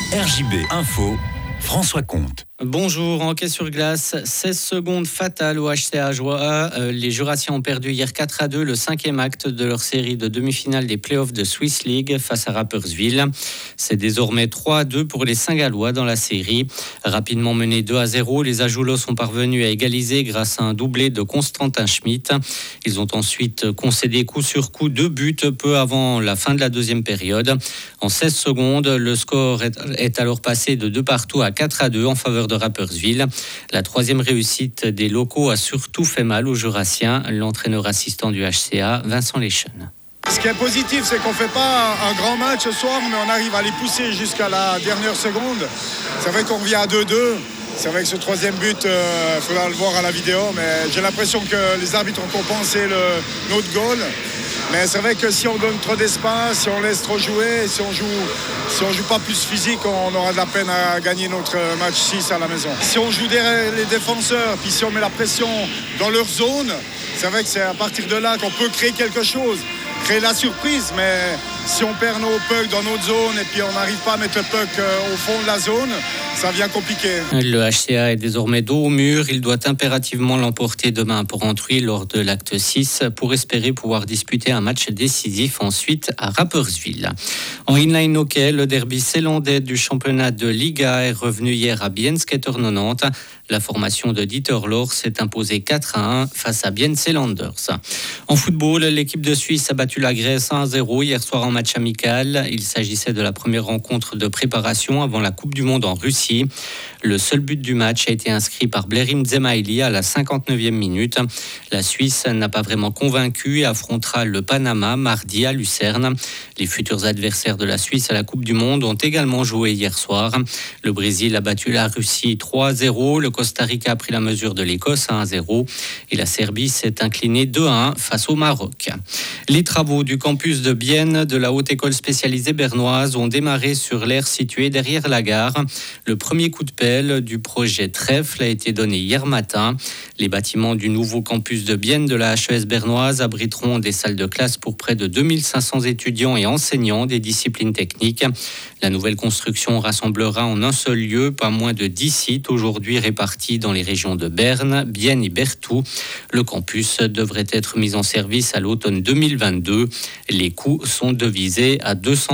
RJB Info, François Comte. Bonjour, en hockey sur glace, 16 secondes fatales au HCA Joie. Les Jurassiens ont perdu hier 4-2 le 5e acte de leur série de demi-finale des playoffs de Swiss League face à Rapperswil. C'est désormais 3-2 pour les Saint-Gallois dans la série. Rapidement menés 2-0, les Ajoulots sont parvenus à égaliser grâce à un doublé de Constantin Schmidt. Ils ont ensuite concédé coup sur coup 2 buts peu avant la fin de la deuxième période. En 16 secondes, le score est alors passé de 2-2 à 4-2 en faveur de Rapperswil. La troisième réussite des locaux a surtout fait mal aux Jurassiens. L'entraîneur assistant du HCA, Vincent Leschen. Ce qui est positif, c'est qu'on ne fait pas un grand match ce soir, mais on arrive à les pousser jusqu'à la dernière seconde. C'est vrai qu'on revient à 2-2. C'est vrai que ce troisième but, il faudra le voir à la vidéo, mais j'ai l'impression que les arbitres ont compensé notre goal. Mais c'est vrai que si on donne trop d'espace, si on laisse trop jouer, si on joue pas plus physique, on aura de la peine à gagner notre match 6 à la maison. Si on joue derrière les défenseurs, puis si on met la pression dans leur zone, c'est vrai que c'est à partir de là qu'on peut créer quelque chose, créer la surprise. Mais si on perd nos pucks dans notre zone et puis on n'arrive pas à mettre le puck au fond de la zone, ça devient compliqué. Le HCA est désormais dos au mur. Il doit impérativement l'emporter demain à Porrentruy lors de l'acte 6 pour espérer pouvoir disputer un match décisif ensuite à Rapperswil. En inline hockey, le derby zélandais du championnat de Liga est revenu hier à Bienne-Skater 90. La formation de Dieter Lohr s'est imposée 4-1 face à Bienne Zeelanders. En football, l'équipe de Suisse a battu la Grèce 1-0 hier soir en match amical. Il s'agissait de la première rencontre de préparation avant la Coupe du Monde en Russie. Le seul but du match a été inscrit par Blerim Dzemaili à la 59e minute. La Suisse n'a pas vraiment convaincu et affrontera le Panama mardi à Lucerne. Les futurs adversaires de la Suisse à la Coupe du Monde ont également joué hier soir. Le Brésil a battu la Russie 3-0. Le Costa Rica a pris la mesure de l'Écosse à 1-0. Et la Serbie s'est inclinée 2-1 face au Maroc. Les travaux du campus de Bienne de la Haute École spécialisée bernoise ont démarré sur l'aire située derrière la gare. Le premier coup de pelle du projet Trèfle a été donné hier matin. Les bâtiments du nouveau campus de Bienne de la HES bernoise abriteront des salles de classe pour près de 2500 étudiants et enseignants des disciplines techniques. La nouvelle construction rassemblera en un seul lieu pas moins de 10 sites aujourd'hui répartis dans les régions de Berne, Bienne et Berthoud. Le campus devrait être mis en service à l'automne 2022. Les coûts sont devisés à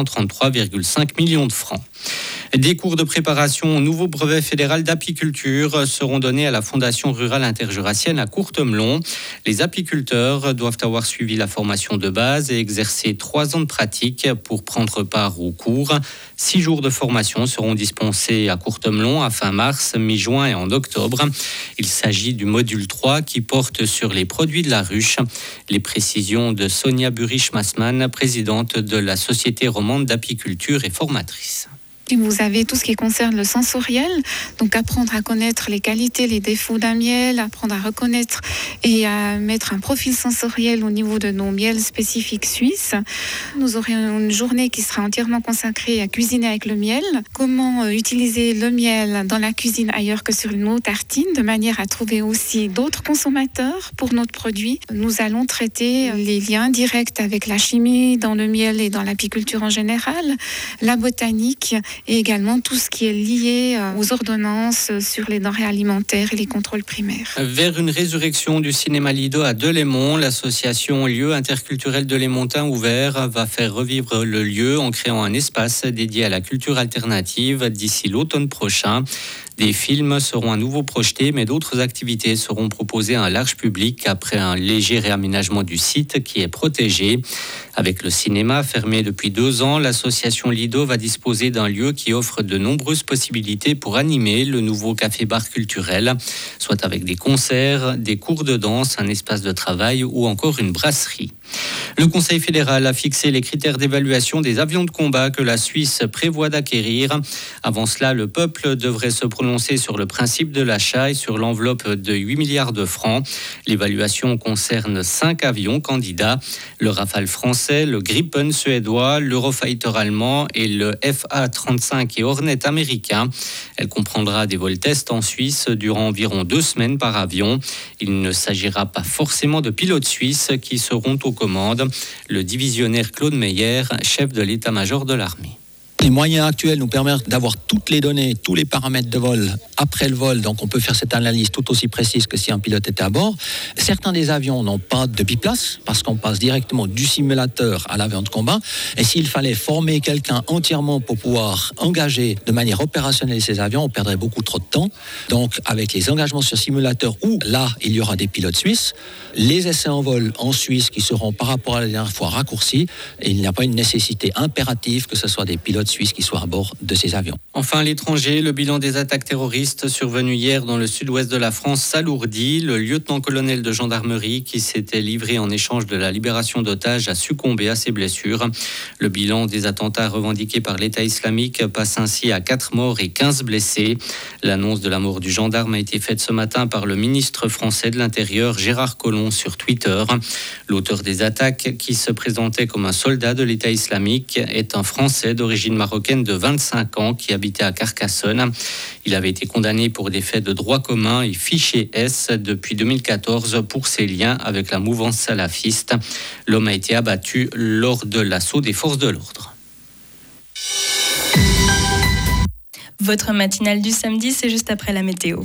233,5 millions de francs. Des cours de préparation au nouveau brevet fédéral d'apiculture seront donnés à la Fondation rurale interjurassienne à Courtemelon. Les apiculteurs doivent avoir suivi la formation de base et exercer 3 ans de pratique pour prendre part aux cours. 6 jours de formation seront dispensés à Courtemelon à fin mars, mi-juin et en octobre. Il s'agit du module 3 qui porte sur les produits de la ruche. Les précisions de Sonia Burich-Massman, présidente de la Société romande d'apiculture et formatrice. Vous avez tout ce qui concerne le sensoriel, donc apprendre à connaître les qualités, les défauts d'un miel, apprendre à reconnaître et à mettre un profil sensoriel au niveau de nos miels spécifiques suisses. Nous aurons une journée qui sera entièrement consacrée à cuisiner avec le miel, comment utiliser le miel dans la cuisine ailleurs que sur nos tartines, de manière à trouver aussi d'autres consommateurs pour notre produit. Nous allons traiter les liens directs avec la chimie dans le miel et dans l'apiculture en général, la botanique, et également tout ce qui est lié aux ordonnances sur les denrées alimentaires et les contrôles primaires. Vers une résurrection du cinéma Lido à Delémont, l'association Lieux interculturels Delémontains ouverts va faire revivre le lieu en créant un espace dédié à la culture alternative d'ici l'automne prochain. Des films seront à nouveau projetés, mais d'autres activités seront proposées à un large public après un léger réaménagement du site qui est protégé. Avec le cinéma fermé depuis 2 ans, l'association Lido va disposer d'un lieu qui offre de nombreuses possibilités pour animer le nouveau café-bar culturel, soit avec des concerts, des cours de danse, un espace de travail ou encore une brasserie. Le Conseil fédéral a fixé les critères d'évaluation des avions de combat que la Suisse prévoit d'acquérir. Avant cela, le peuple devrait se prononcer sur le principe de l'achat et sur l'enveloppe de 8 milliards de francs. L'évaluation concerne 5 avions candidats, le Rafale français, le Gripen suédois, l'Eurofighter allemand et le FA-35 et Hornet américain. Elle comprendra des vols tests en Suisse durant environ 2 semaines par avion. Il ne s'agira pas forcément de pilotes suisses qui seront aux commandes. Le divisionnaire Claude Meyer, chef de l'état-major de l'armée. Les moyens actuels nous permettent d'avoir toutes les données, tous les paramètres de vol après le vol, donc on peut faire cette analyse tout aussi précise que si un pilote était à bord. Certains des avions n'ont pas de biplace parce qu'on passe directement du simulateur à l'avion de combat. Et s'il fallait former quelqu'un entièrement pour pouvoir engager de manière opérationnelle ces avions, on perdrait beaucoup trop de temps. Donc avec les engagements sur simulateur où là il y aura des pilotes suisses, les essais en vol en Suisse qui seront par rapport à la dernière fois raccourcis, et il n'y a pas une nécessité impérative que ce soit des pilotes suisses qui soient à bord de ces avions. Enfin, à l'étranger, le bilan des attaques terroristes survenues hier dans le sud-ouest de la France s'alourdit. Le lieutenant-colonel de gendarmerie qui s'était livré en échange de la libération d'otages a succombé à ses blessures. Le bilan des attentats revendiqués par l'État islamique passe ainsi à 4 morts et 15 blessés. L'annonce de la mort du gendarme a été faite ce matin par le ministre français de l'Intérieur, Gérard Collomb, sur Twitter. L'auteur des attaques, qui se présentait comme un soldat de l'État islamique, est un Français d'origine marocaine de 25 ans qui habitait à Carcassonne. Il avait été condamné pour des faits de droit commun et fiché S depuis 2014 pour ses liens avec la mouvance salafiste. L'homme a été abattu lors de l'assaut des forces de l'ordre. Votre matinale du samedi, c'est juste après la météo.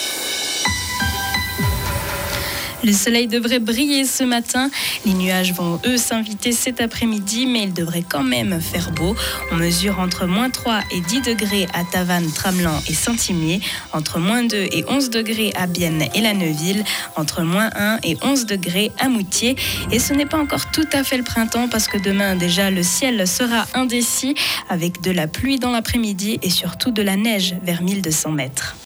Le soleil devrait briller ce matin. Les nuages vont, eux, s'inviter cet après-midi, mais il devrait quand même faire beau. On mesure entre moins 3 et 10 degrés à Tavannes, Tramelan et Saint-Imier, entre moins 2 et 11 degrés à Bienne et la Neuville, entre moins 1 et 11 degrés à Moutier. Et ce n'est pas encore tout à fait le printemps parce que demain, déjà, le ciel sera indécis avec de la pluie dans l'après-midi et surtout de la neige vers 1200 mètres.